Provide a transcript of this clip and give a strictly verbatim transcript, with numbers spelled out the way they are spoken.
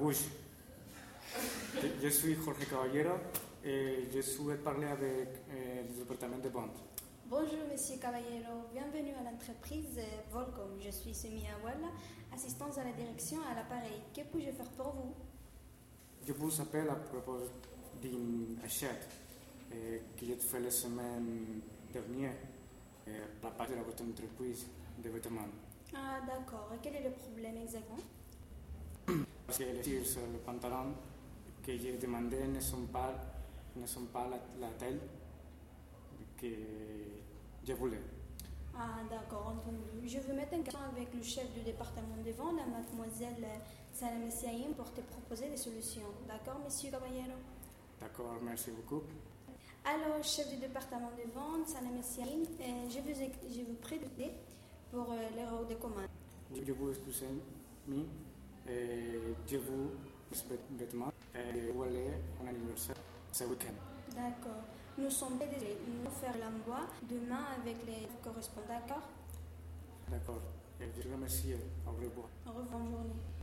bouche. Je, je suis Jorge Caballero et je souhaite parler avec euh, le département de vente. Bonjour Monsieur Caballero, bienvenue à l'entreprise Volcom. Je suis Semi Awala, assistante à la direction à l'appareil. Que puis-je faire pour vous? Je vous appelle à propos d'un achat euh, que j'ai fait la semaine dernière euh, par la part de votre entreprise de vêtements. Ah d'accord, et quel est le problème exactement? Parce que les cils sur le pantalon que j'ai demandé ne sont pas, ne sont pas la, la taille que je voulais. Ah d'accord, entendu. Je veux mettre en question avec le chef du département des ventes, mademoiselle Salam Siaïm, pour te proposer des solutions. D'accord, Monsieur Caballero? D'accord, merci beaucoup. Alors, chef du département des ventes, Salam Siaïm, je vous, je vous prie d'aider pour euh, l'erreur de commande. Je, je vous excuse, mais euh, je vous respecte vêtements et vous allez en anniversaire ce week-end. D'accord. Nous sommes désolés. Nous allons faire l'envoi demain avec les correspondants. D'accord? D'accord. Je vous remercie. Au revoir. Au revoir, bonne journée.